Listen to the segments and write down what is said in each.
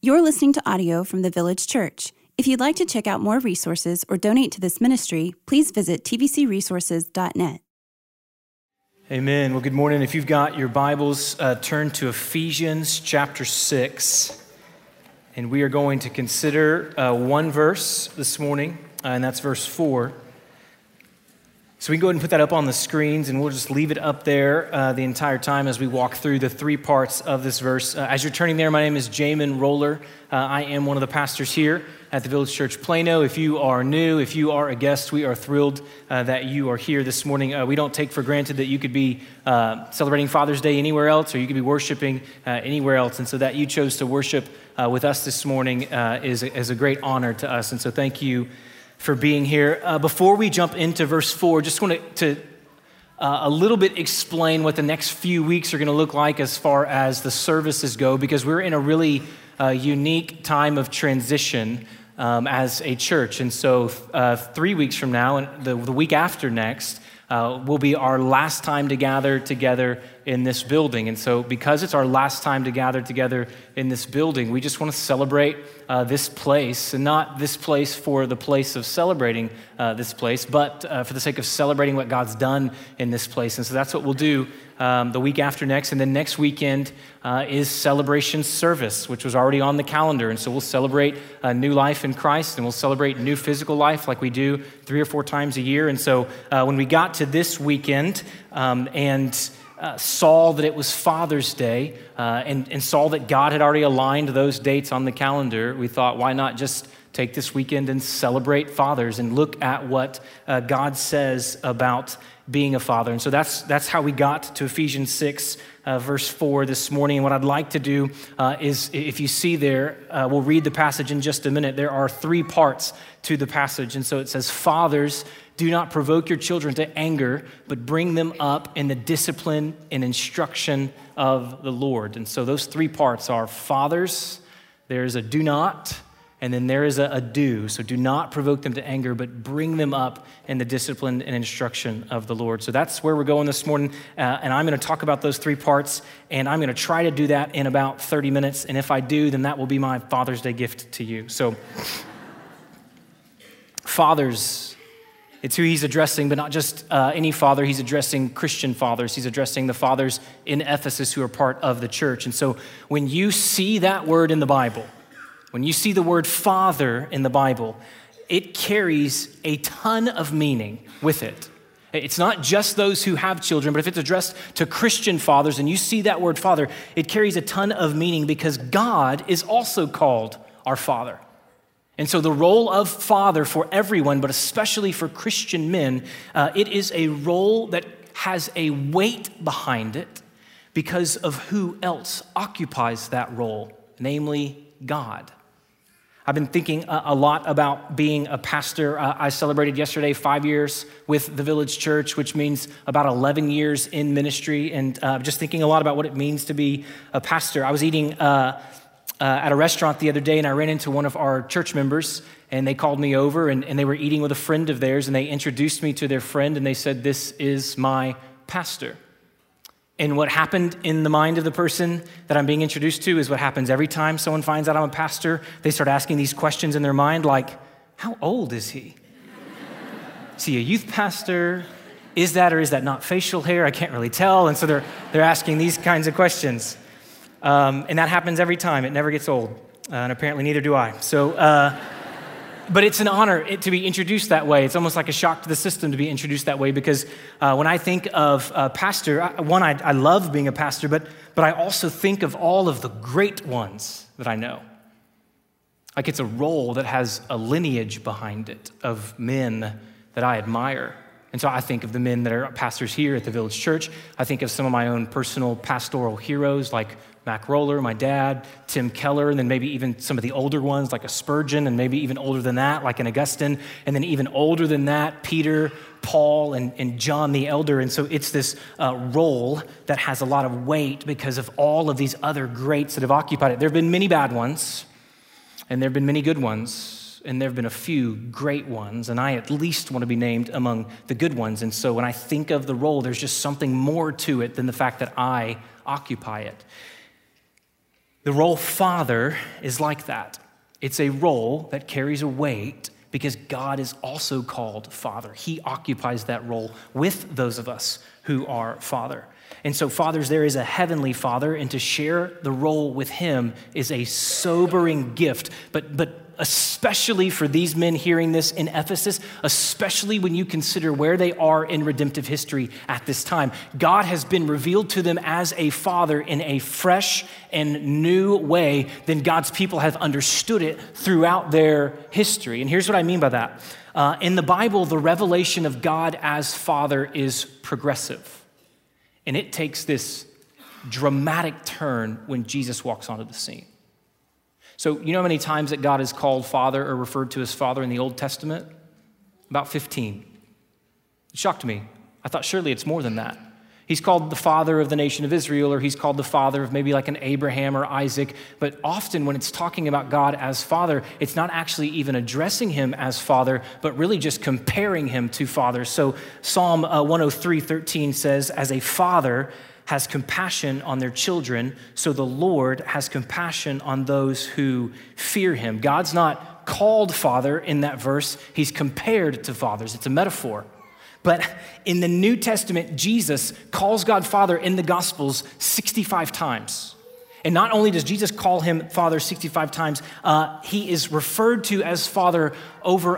You're listening to audio from the Village Church. If you'd like to check out more resources or donate to this ministry, please visit tvcresources.net. Amen. Well, good morning. If you've got your Bibles, turn to Ephesians chapter 6. And we are going to consider one verse this morning, and that's verse 4. So we can go ahead and put that up on the screens, and we'll just leave it up there the entire time as we walk through the three parts of this verse. As you're turning there, my name is Jamin Roller. I am one of the pastors here at the Village Church Plano. If you are new, if you are a guest, we are thrilled that you are here this morning. We don't take for granted that you could be celebrating Father's Day anywhere else, or you could be worshiping anywhere else. And so that you chose to worship with us this morning is a great honor to us. And so thank you for being here. Before we jump into verse 4, just want to a little bit explain what the next few weeks are going to look like as far as the services go, because we're in a really unique time of transition as a church. And so 3 weeks from now, and the week after next, will be our last time to gather together in this building. And so because it's our last time to gather together in this building, we just want to celebrate this place, and not this place for the place of celebrating this place, but for the sake of celebrating what God's done in this place. And so that's what we'll do the week after next. And then next weekend is Celebration Service, which was already on the calendar. And so we'll celebrate new life in Christ, and we'll celebrate new physical life like we do 3 or 4 times a year. And so when we got to this weekend and saw that it was Father's Day and saw that God had already aligned those dates on the calendar, we thought, why not just take this weekend and celebrate fathers and look at what God says about being a father. And so that's how we got to Ephesians 6, verse 4 this morning. And what I'd like to do is, if you see there, we'll read the passage in just a minute. There are 3 parts to the passage. And so it says, "Fathers, do not provoke your children to anger, but bring them up in the discipline and instruction of the Lord." And so those 3 parts are fathers, there's a do not, and then there is a do. So do not provoke them to anger, but bring them up in the discipline and instruction of the Lord. So that's where we're going this morning. And I'm going to talk about those 3 parts, and I'm going to try to do that in about 30 minutes. And if I do, then that will be my Father's Day gift to you. So fathers, it's who he's addressing, but not just any father. He's addressing Christian fathers. He's addressing the fathers in Ephesus who are part of the church. And so when you see that word in the Bible, when you see the word father in the Bible, it carries a ton of meaning with it. It's not just those who have children, but if it's addressed to Christian fathers and you see that word father, it carries a ton of meaning because God is also called our Father. And so the role of father for everyone, but especially for Christian men, it is a role that has a weight behind it because of who else occupies that role, namely God. I've been thinking a lot about being a pastor. I celebrated yesterday 5 years with the Village Church, which means about 11 years in ministry, and just thinking a lot about what it means to be a pastor. I was eating at a restaurant the other day, and I ran into one of our church members, and they called me over, and they were eating with a friend of theirs, and they introduced me to their friend, and they said, "This is my pastor." And what happened in the mind of the person that I'm being introduced to is what happens every time someone finds out I'm a pastor. They start asking these questions in their mind like, how old is he? Is he a youth pastor? Is that or is that not facial hair? I can't really tell. And so they're asking these kinds of questions. And that happens every time. It never gets old. And apparently neither do I. So, but it's an honor to be introduced that way. It's almost like a shock to the system to be introduced that way because when I think of pastor, I love being a pastor, but I also think of all of the great ones that I know. Like it's a role that has a lineage behind it of men that I admire. And so I think of the men that are pastors here at the Village Church. I think of some of my own personal pastoral heroes like Mac Roller, my dad, Tim Keller, and then maybe even some of the older ones like a Spurgeon, and maybe even older than that like an Augustine, and then even older than that, Peter, Paul, and John the Elder. And so it's this role that has a lot of weight because of all of these other greats that have occupied it. There have been many bad ones, and there have been many good ones, and there have been a few great ones, and I at least want to be named among the good ones. And so when I think of the role, there's just something more to it than the fact that I occupy it. The role father is like that. It's a role that carries a weight because God is also called Father. He occupies that role with those of us who are Father. And so, fathers, there is a heavenly Father, and to share the role with him is a sobering gift, but especially for these men hearing this in Ephesus, especially when you consider where they are in redemptive history at this time. God has been revealed to them as a father in a fresh and new way than God's people have understood it throughout their history. And here's what I mean by that. In the Bible, the revelation of God as Father is progressive. And it takes this dramatic turn when Jesus walks onto the scene. So you know how many times that God is called Father or referred to as Father in the Old Testament? About 15. It shocked me. I thought surely it's more than that. He's called the father of the nation of Israel, or he's called the father of maybe like an Abraham or Isaac. But often when it's talking about God as Father, it's not actually even addressing him as Father, but really just comparing him to Father. So Psalm 103:13 says, as a father has compassion on their children, so the Lord has compassion on those who fear him. God's not called Father in that verse. He's compared to fathers. It's a metaphor. But in the New Testament, Jesus calls God Father in the Gospels 65 times. And not only does Jesus call him Father 65 times, he is referred to as Father over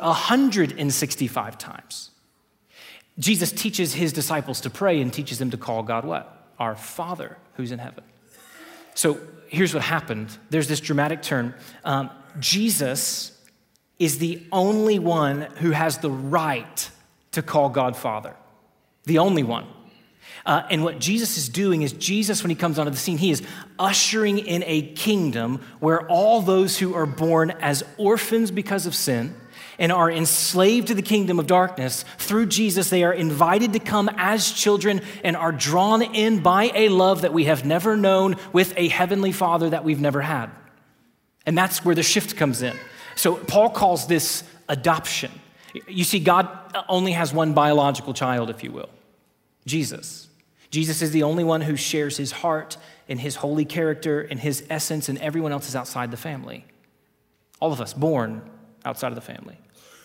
165 times. Jesus teaches his disciples to pray and teaches them to call God what? Our Father who's in heaven. So here's what happened. There's this dramatic turn. Jesus is the only one who has the right to call God Father. The only one. And what Jesus is doing is Jesus, when he comes onto the scene, he is ushering in a kingdom where all those who are born as orphans because of sin and are enslaved to the kingdom of darkness, through Jesus, they are invited to come as children and are drawn in by a love that we have never known with a heavenly Father that we've never had. And that's where the shift comes in. So Paul calls this adoption. You see, God only has one biological child, if you will, Jesus. Jesus is the only one who shares his heart and his holy character and his essence, and everyone else is outside the family. All of us born outside of the family.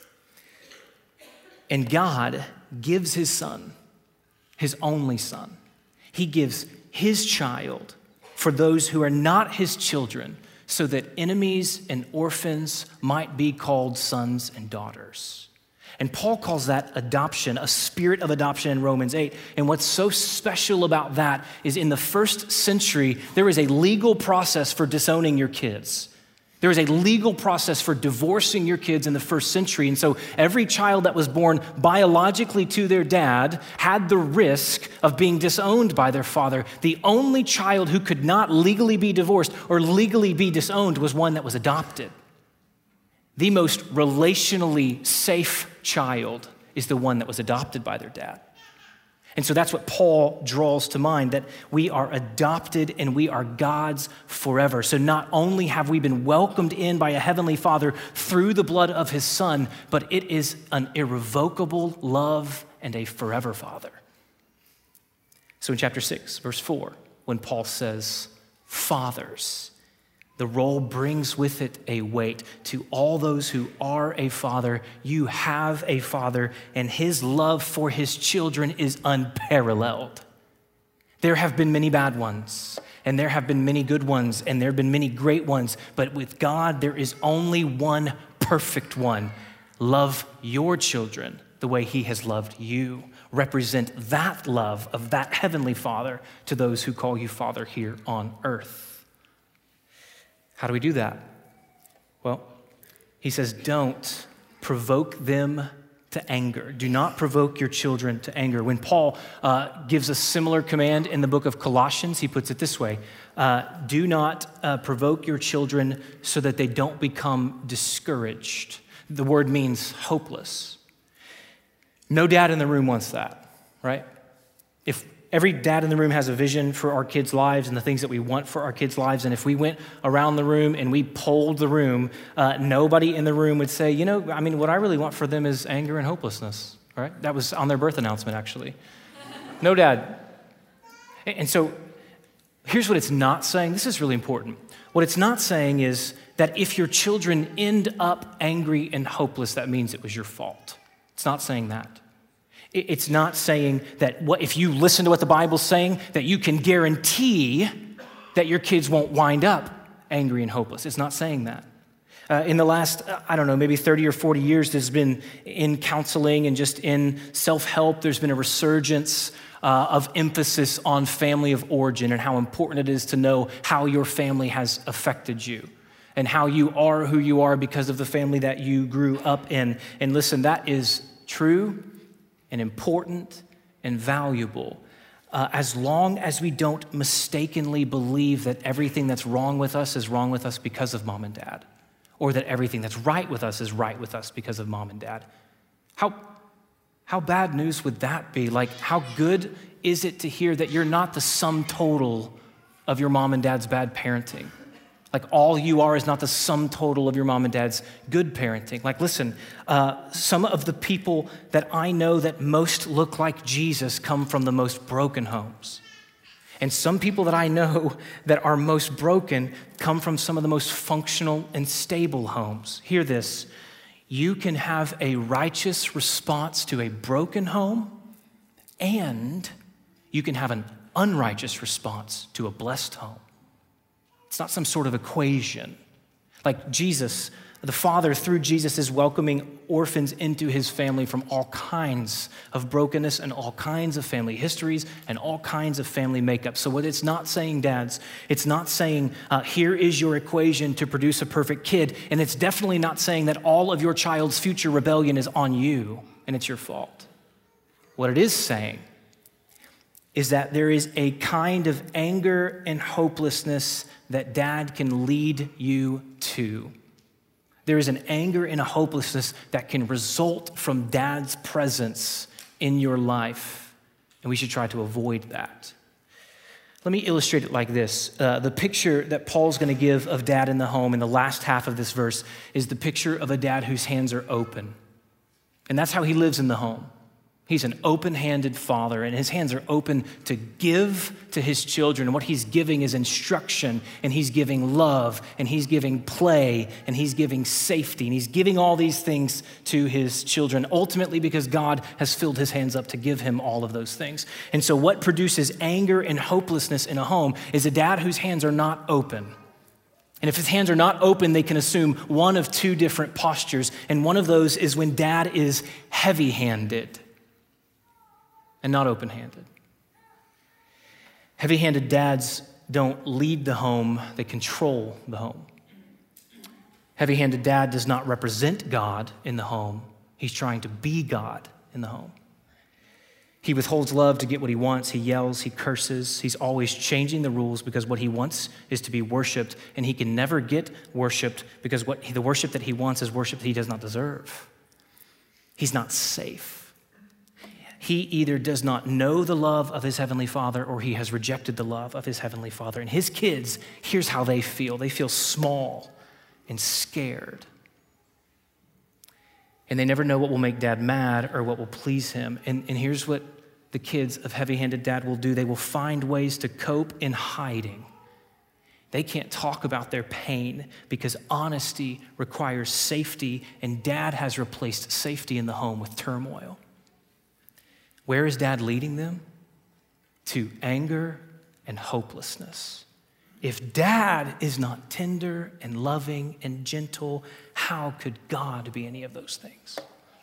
And God gives his son, his only son. He gives his child for those who are not his children, so that enemies and orphans might be called sons and daughters. And Paul calls that adoption, a spirit of adoption in Romans 8. And what's so special about that is in the first century, there was a legal process for disowning your kids. There was a legal process for divorcing your kids in the first century. And so every child that was born biologically to their dad had the risk of being disowned by their father. The only child who could not legally be divorced or legally be disowned was one that was adopted. The most relationally safe child is the one that was adopted by their dad. And so that's what Paul draws to mind, that we are adopted and we are God's forever. So not only have we been welcomed in by a heavenly Father through the blood of his Son, but it is an irrevocable love and a forever Father. So in chapter 6, verse 4, when Paul says, fathers, the role brings with it a weight. To all those who are a father, you have a father, and his love for his children is unparalleled. There have been many bad ones, and there have been many good ones, and there have been many great ones, but with God, there is only one perfect one. Love your children the way he has loved you. Represent that love of that heavenly Father to those who call you Father here on earth. How do we do that? Well, he says, don't provoke them to anger. Do not provoke your children to anger. When Paul gives a similar command in the book of Colossians, he puts it this way. Do not provoke your children so that they don't become discouraged. The word means hopeless. No dad in the room wants that, right? If every dad in the room has a vision for our kids' lives and the things that we want for our kids' lives. And if we went around the room and we polled the room, nobody in the room would say, what I really want for them is anger and hopelessness, right? That was on their birth announcement, actually. No dad. And so Here's what it's not saying. This is really important. What it's not saying is that if your children end up angry and hopeless, that means it was your fault. It's not saying that. It's not saying that if you listen to what the Bible's saying, that you can guarantee that your kids won't wind up angry and hopeless. It's not saying that. In the last, maybe 30 or 40 years, there's been in counseling and just in self-help, there's been a resurgence of emphasis on family of origin and how important it is to know how your family has affected you and how you are who you are because of the family that you grew up in. And listen, that is true and important and valuable, as long as we don't mistakenly believe that everything that's wrong with us is wrong with us because of mom and dad, or that everything that's right with us is right with us because of mom and dad. How bad news would that be? Like, how good is it to hear that you're not the sum total of your mom and dad's bad parenting? Like, all you are is not the sum total of your mom and dad's good parenting. Like, listen, some of the people that I know that most look like Jesus come from the most broken homes. And some people that I know that are most broken come from some of the most functional and stable homes. Hear this. You can have a righteous response to a broken home, and you can have an unrighteous response to a blessed home. It's not some sort of equation. Like Jesus, the Father through Jesus is welcoming orphans into his family from all kinds of brokenness and all kinds of family histories and all kinds of family makeup. So what it's not saying, dads, it's not saying, here is your equation to produce a perfect kid. And it's definitely not saying that all of your child's future rebellion is on you and it's your fault. What it is saying is that there is a kind of anger and hopelessness that dad can lead you to. There is an anger and a hopelessness that can result from dad's presence in your life, and we should try to avoid that. Let me illustrate it like this. The picture that Paul's going to give of dad in the home in the last half of this verse is the picture of a dad whose hands are open, and that's how he lives in the home. He's an open-handed father, and his hands are open to give to his children. And what he's giving is instruction, and he's giving love, and he's giving play, and he's giving safety, and he's giving all these things to his children, ultimately because God has filled his hands up to give him all of those things. And so what produces anger and hopelessness in a home is a dad whose hands are not open. And if his hands are not open, they can assume one of two different postures, and one of those is when dad is heavy-handed and not open-handed. Heavy-handed dads don't lead the home, they control the home. Heavy-handed dad does not represent God in the home, he's trying to be God in the home. He withholds love to get what he wants, he yells, he curses, he's always changing the rules because what he wants is to be worshiped, and he can never get worshiped because the worship that he wants is worship that he does not deserve. He's not safe. He either does not know the love of his heavenly Father or he has rejected the love of his heavenly Father. And his kids, here's how they feel. They feel small and scared. And they never know what will make dad mad or what will please him. And here's what the kids of heavy-handed dad will do. They will find ways to cope in hiding. They can't talk about their pain because honesty requires safety, and dad has replaced safety in the home with turmoil. Where is dad leading them? To anger and hopelessness. If dad is not tender and loving and gentle, how could God be any of those things?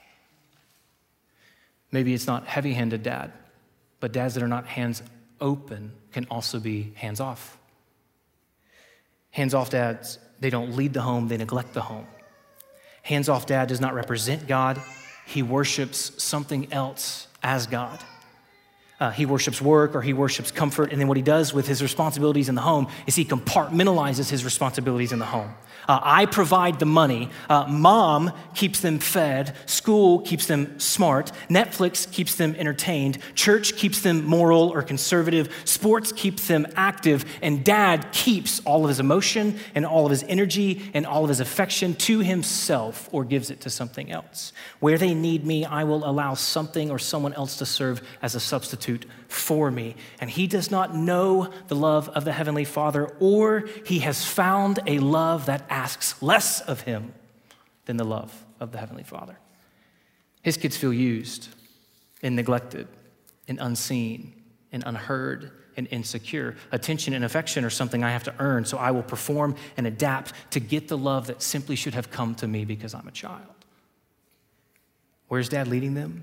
Maybe it's not heavy-handed dad, but dads that are not hands open can also be hands off. Hands off dads, they don't lead the home, they neglect the home. Hands off dad does not represent God, he worships something else as God. He worships work or he worships comfort, and then what he does with his responsibilities in the home is he compartmentalizes his responsibilities in the home. I provide the money. Mom keeps them fed. School keeps them smart. Netflix keeps them entertained. Church keeps them moral or conservative. Sports keeps them active. And dad keeps all of his emotion and all of his energy and all of his affection to himself or gives it to something else. Where they need me, I will allow something or someone else to serve as a substitute substitute for me. And he does not know the love of the Heavenly Father, or he has found a love that asks less of him than the love of the Heavenly Father. His kids feel used and neglected and unseen and unheard and insecure. Attention and affection are something I have to earn, so I will perform and adapt to get the love that simply should have come to me because I'm a child. Where's Dad leading them?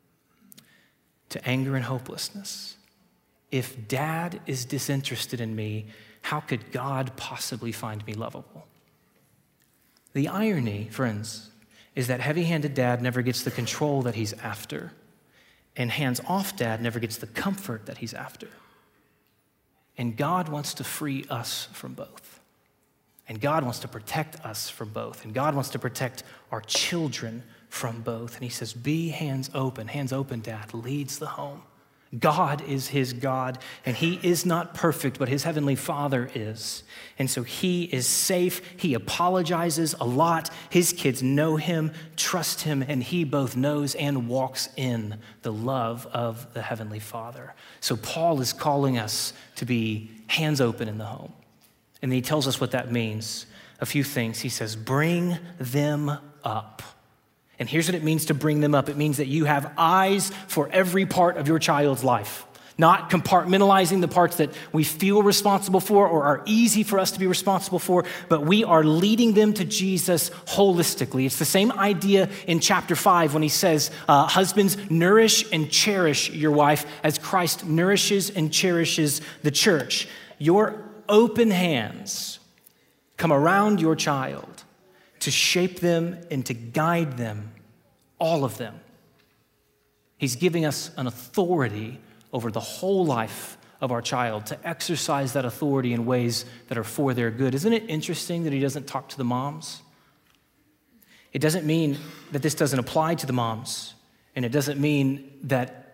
To anger and hopelessness. If Dad is disinterested in me, how could God possibly find me lovable? The irony, friends, is that heavy-handed Dad never gets the control that he's after, and hands-off Dad never gets the comfort that he's after. And God wants to free us from both. And God wants to protect us from both. And God wants to protect our children from both. And he says, be hands open. Hands open, Dad, leads the home. God is his God, and he is not perfect, but his Heavenly Father is. And so he is safe. He apologizes a lot. His kids know him, trust him, and he both knows and walks in the love of the Heavenly Father. So Paul is calling us to be hands open in the home. And he tells us what that means. A few things. He says, bring them up. And here's what it means to bring them up. It means that you have eyes for every part of your child's life, not compartmentalizing the parts that we feel responsible for or are easy for us to be responsible for, but we are leading them to Jesus holistically. It's the same idea in chapter 5 when he says, husbands, nourish and cherish your wife as Christ nourishes and cherishes the church. Your open hands come around your child to shape them and to guide them, all of them. He's giving us an authority over the whole life of our child to exercise that authority in ways that are for their good. Isn't it interesting that he doesn't talk to the moms? It doesn't mean that this doesn't apply to the moms, and it doesn't mean that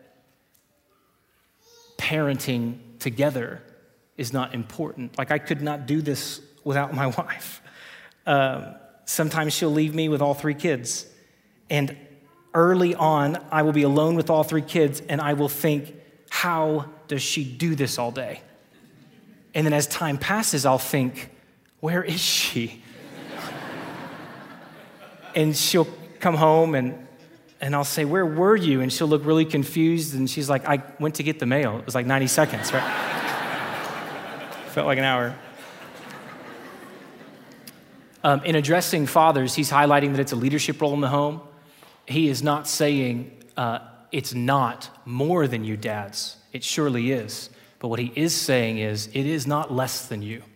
parenting together is not important. Like, I could not do this without my wife. Sometimes she'll leave me with all 3 kids. And early on, I will be alone with all 3 kids, and I will think, how does she do this all day? And then as time passes, I'll think, where is she? And she'll come home, and I'll say, where were you? And she'll look really confused, and she's like, I went to get the mail. It was like 90 seconds, right? Felt like an hour. In addressing fathers, he's highlighting that it's a leadership role in the home. He is not saying it's not more than you dads. It surely is. But what he is saying is it is not less than you.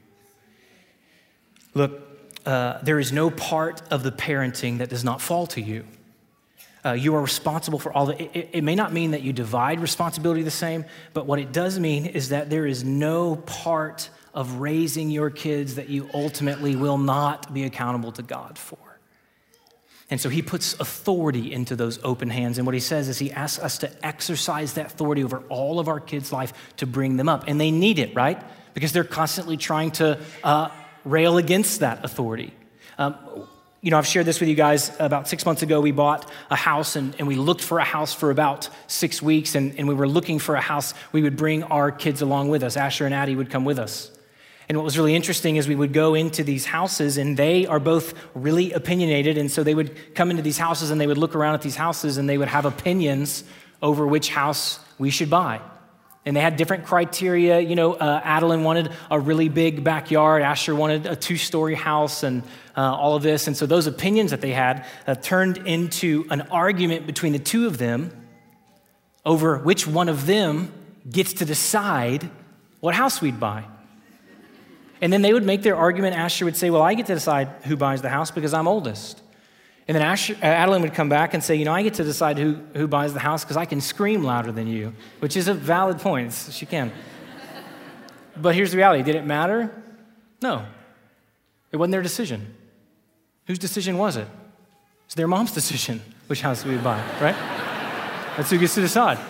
Look, there is no part of the parenting that does not fall to you. You are responsible for all it may not mean that you divide responsibility the same, but what it does mean is that there is no part of raising your kids that you ultimately will not be accountable to God for. And so he puts authority into those open hands. And what he says is he asks us to exercise that authority over all of our kids' life to bring them up. And they need it, right? Because they're constantly trying to rail against that authority. I've shared this with you guys. About 6 months ago, we bought a house, and we looked for a house for about 6 weeks. And we were looking for a house. We would bring our kids along with us. Asher and Addie would come with us. And what was really interesting is we would go into these houses, and they are both really opinionated. And so they would come into these houses, and they would look around at these houses, and they would have opinions over which house we should buy. And they had different criteria. Adeline wanted a really big backyard. Asher wanted a 2-story house and all of this. And so those opinions that they had turned into an argument between the two of them over which one of them gets to decide what house we'd buy. And then they would make their argument. Asher would say, well, I get to decide who buys the house because I'm oldest. And then Adeline would come back and say, I get to decide who buys the house because I can scream louder than you, which is a valid point. She can. But here's the reality. Did it matter? No. It wasn't their decision. Whose decision was it? It's their mom's decision, which house we would buy, right? That's who gets to decide.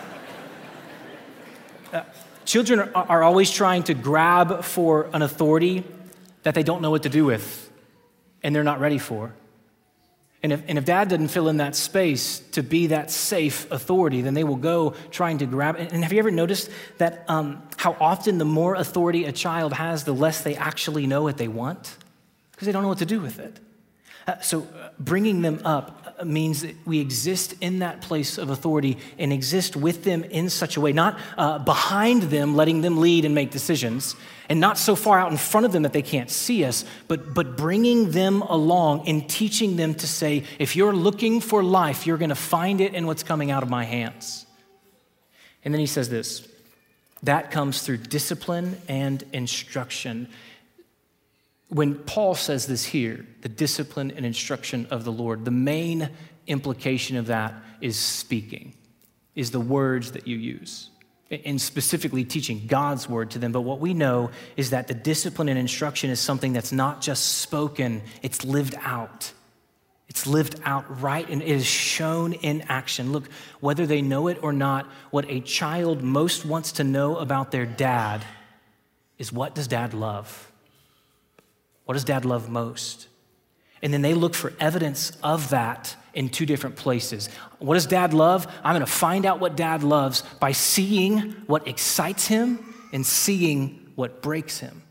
Children are always trying to grab for an authority that they don't know what to do with and they're not ready for. And if dad doesn't fill in that space to be that safe authority, then they will go trying to grab it. And have you ever noticed that how often the more authority a child has, the less they actually know what they want? Because they don't know what to do with it. So bringing them up means that we exist in that place of authority and exist with them in such a way, not behind them, letting them lead and make decisions, and not so far out in front of them that they can't see us, but bringing them along and teaching them to say, if you're looking for life, you're going to find it in what's coming out of my hands. And then he says this, that comes through discipline and instruction. When Paul says this here, the discipline and instruction of the Lord, the main implication of that is speaking, is the words that you use, and specifically teaching God's word to them. But what we know is that the discipline and instruction is something that's not just spoken, it's lived out. It's lived out right, and it is shown in action. Look, whether they know it or not, what a child most wants to know about their dad is, what does dad love? What does dad love most? And then they look for evidence of that in two different places. What does dad love? I'm going to find out what dad loves by seeing what excites him and seeing what breaks him.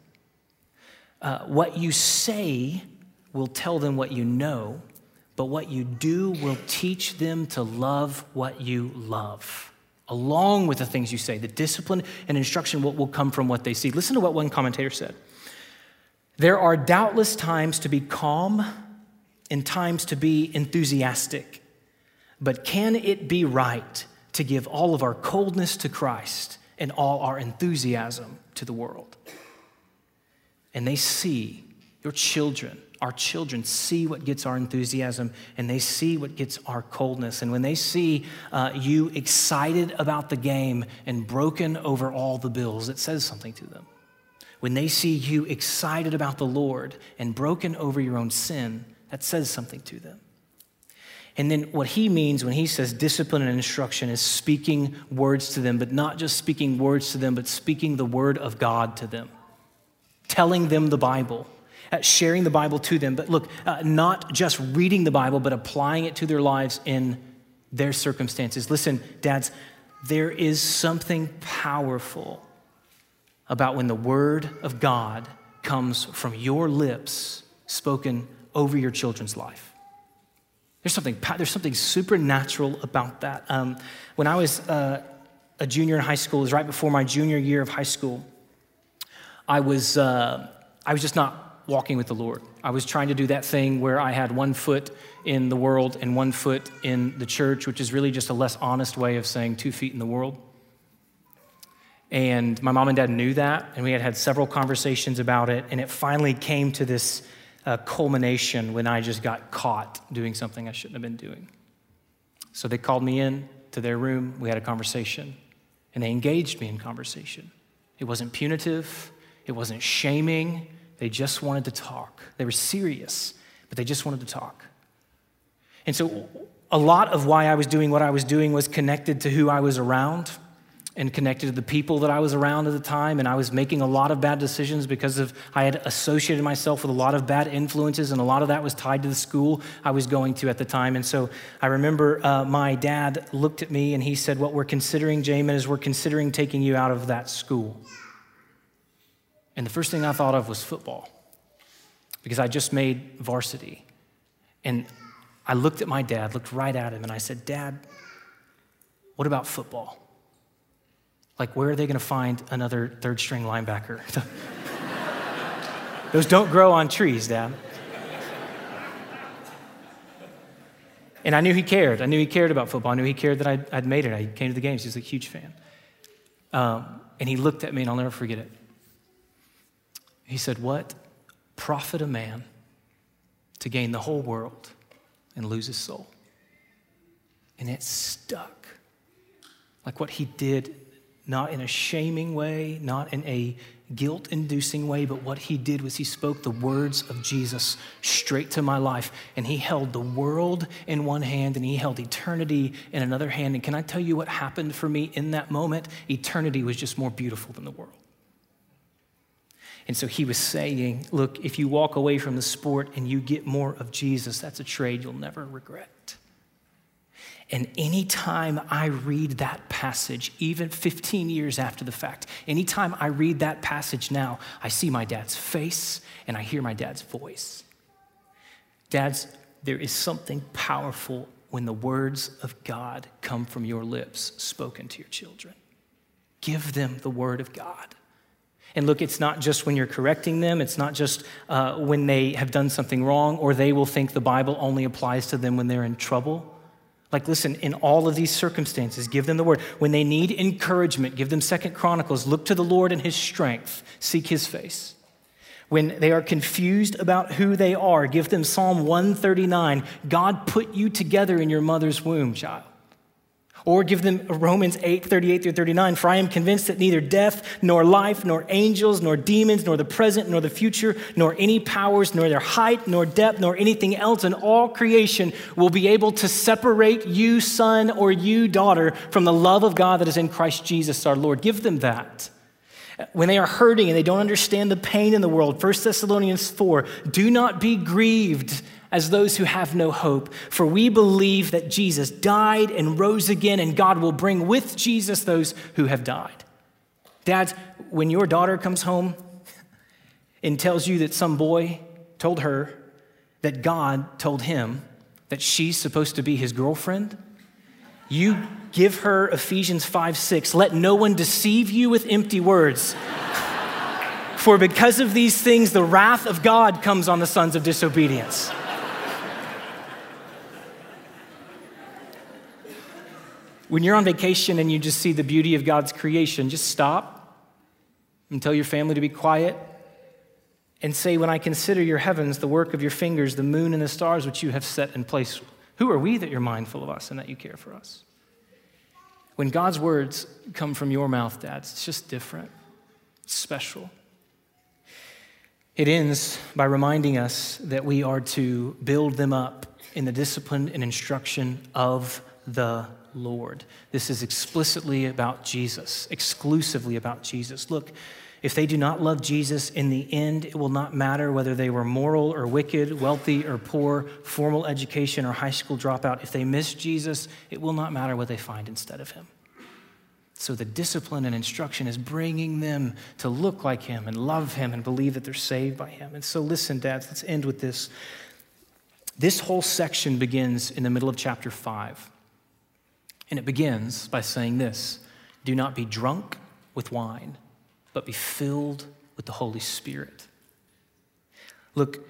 What you say will tell them what you know, but what you do will teach them to love what you love. Along with the things you say, the discipline and instruction will come from what they see. Listen to what one commentator said. There are doubtless times to be calm and times to be enthusiastic, but can it be right to give all of our coldness to Christ and all our enthusiasm to the world? And they see, your children, our children see what gets our enthusiasm, and they see what gets our coldness. And when they see you excited about the game and broken over all the bills, it says something to them. When they see you excited about the Lord and broken over your own sin, that says something to them. And then what he means when he says discipline and instruction is speaking words to them, but not just speaking words to them, but speaking the word of God to them, telling them the Bible, sharing the Bible to them. But look, not just reading the Bible, but applying it to their lives in their circumstances. Listen, dads, there is something powerful about when the word of God comes from your lips spoken over your children's life. There's something supernatural about that. When I was a junior in high school, it was right before my junior year of high school, I was just not walking with the Lord. I was trying to do that thing where I had one foot in the world and one foot in the church, which is really just a less honest way of saying 2 feet in the world. And my mom and dad knew that, and we had had several conversations about it, and it finally came to this culmination when I just got caught doing something I shouldn't have been doing. So they called me in to their room, we had a conversation, and they engaged me in conversation. It wasn't punitive, it wasn't shaming, they just wanted to talk. They were serious, but they just wanted to talk. And so a lot of why I was doing what I was doing was connected to who I was around, and connected to the people that I was around at the time, and I was making a lot of bad decisions because I had associated myself with a lot of bad influences, and a lot of that was tied to the school I was going to at the time. And so I remember my dad looked at me and he said, what we're considering, Jamin, is we're considering taking you out of that school. And the first thing I thought of was football, because I just made varsity. And I looked at my dad, looked right at him, and I said, Dad, what about football? Like, where are they going to find another third-string linebacker? Those don't grow on trees, Dad. And I knew he cared. I knew he cared about football. I knew he cared that I'd made it. I came to the games. He was a huge fan. And he looked at me, and I'll never forget it. He said, what profit a man to gain the whole world and lose his soul? And it stuck. Like what he did, not in a shaming way, not in a guilt-inducing way, but what he did was he spoke the words of Jesus straight to my life, and he held the world in one hand, and he held eternity in another hand. And can I tell you what happened for me in that moment? Eternity was just more beautiful than the world. And so he was saying, look, if you walk away from the sport and you get more of Jesus, that's a trade you'll never regret. And anytime I read that passage, even 15 years after the fact, anytime I read that passage now, I see my dad's face and I hear my dad's voice. Dads, there is something powerful when the words of God come from your lips spoken to your children. Give them the word of God. And look, it's not just when you're correcting them. It's not just when they have done something wrong, or they will think the Bible only applies to them when they're in trouble. Like, listen, in all of these circumstances, give them the word. When they need encouragement, give them 2 Chronicles. Look to the Lord and his strength. Seek his face. When they are confused about who they are, give them Psalm 139. God put you together in your mother's womb, child. Or give them Romans 8:38-39. For I am convinced that neither death, nor life, nor angels, nor demons, nor the present, nor the future, nor any powers, nor their height, nor depth, nor anything else in all creation will be able to separate you, son, or you, daughter, from the love of God that is in Christ Jesus our Lord. Give them that. When they are hurting and they don't understand the pain in the world, 1 Thessalonians 4, do not be grieved as those who have no hope, for we believe that Jesus died and rose again, and God will bring with Jesus those who have died. Dads, when your daughter comes home and tells you that some boy told her that God told him that she's supposed to be his girlfriend, you give her Ephesians 5:6. Let no one deceive you with empty words. For because of these things, the wrath of God comes on the sons of disobedience. When you're on vacation and you just see the beauty of God's creation, just stop and tell your family to be quiet and say, when I consider your heavens, the work of your fingers, the moon and the stars which you have set in place, who are we that you're mindful of us and that you care for us? When God's words come from your mouth, dads, it's just different. It's special. It ends by reminding us that we are to build them up in the discipline and instruction of the Lord. This is explicitly about Jesus, exclusively about Jesus. Look, if they do not love Jesus, in the end, it will not matter whether they were moral or wicked, wealthy or poor, formal education or high school dropout. If they miss Jesus, it will not matter what they find instead of him. So the discipline and instruction is bringing them to look like him and love him and believe that they're saved by him. And so listen, dads, let's end with this. This whole section begins in the middle of chapter 5. And it begins by saying this: do not be drunk with wine, but be filled with the Holy Spirit. Look,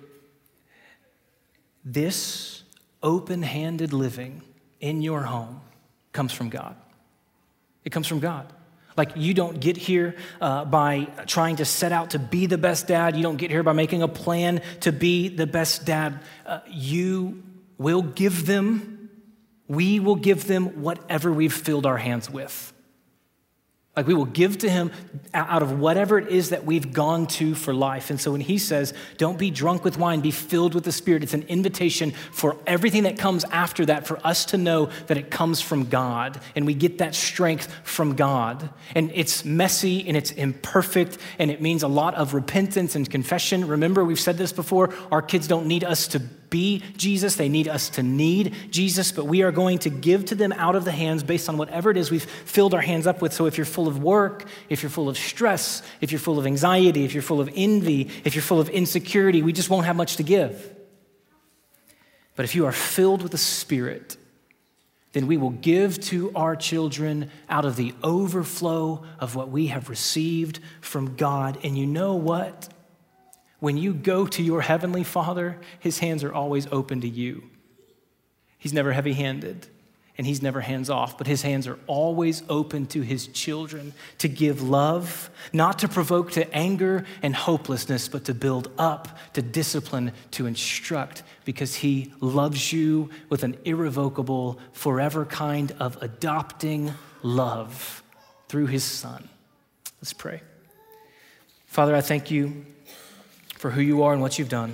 this open-handed living in your home comes from God. It comes from God. Like, you don't get here by trying to set out to be the best dad. You don't get here by making a plan to be the best dad. You will give them We will give them whatever we've filled our hands with. Like, we will give to him out of whatever it is that we've gone to for life. And so when he says, don't be drunk with wine, be filled with the Spirit, it's an invitation for everything that comes after that, for us to know that it comes from God. And we get that strength from God. And it's messy and it's imperfect, and it means a lot of repentance and confession. Remember, we've said this before, our kids don't need us to be Jesus, they need us to need Jesus, but we are going to give to them out of the hands based on whatever it is we've filled our hands up with. So if you're full of work, if you're full of stress, if you're full of anxiety, if you're full of envy, if you're full of insecurity, we just won't have much to give. But if you are filled with the Spirit, then we will give to our children out of the overflow of what we have received from God. And you know what? When you go to your heavenly Father, his hands are always open to you. He's never heavy-handed, and he's never hands-off, but his hands are always open to his children to give love, not to provoke to anger and hopelessness, but to build up, to discipline, to instruct, because he loves you with an irrevocable, forever kind of adopting love through his Son. Let's pray. Father, I thank you for who you are and what you've done.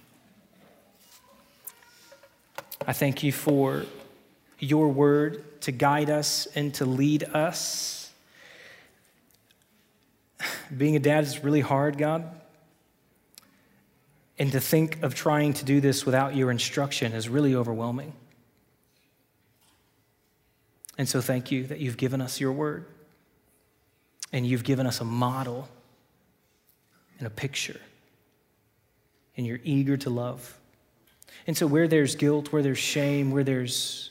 I thank you for your word to guide us and to lead us. Being a dad is really hard, God. And to think of trying to do this without your instruction is really overwhelming. And so thank you that you've given us your word, and you've given us a model and a picture, and you're eager to love. And so where there's guilt, where there's shame, where there's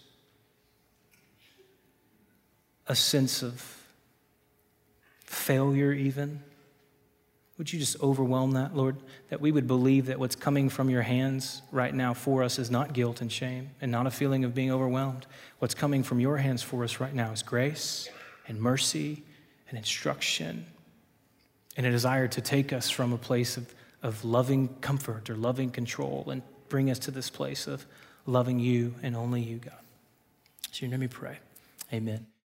a sense of failure even, would you just overwhelm that, Lord, that we would believe that what's coming from your hands right now for us is not guilt and shame and not a feeling of being overwhelmed. What's coming from your hands for us right now is grace and mercy and instruction and a desire to take us from a place of loving comfort or loving control and bring us to this place of loving you and only you, God. So in your name we pray. Amen.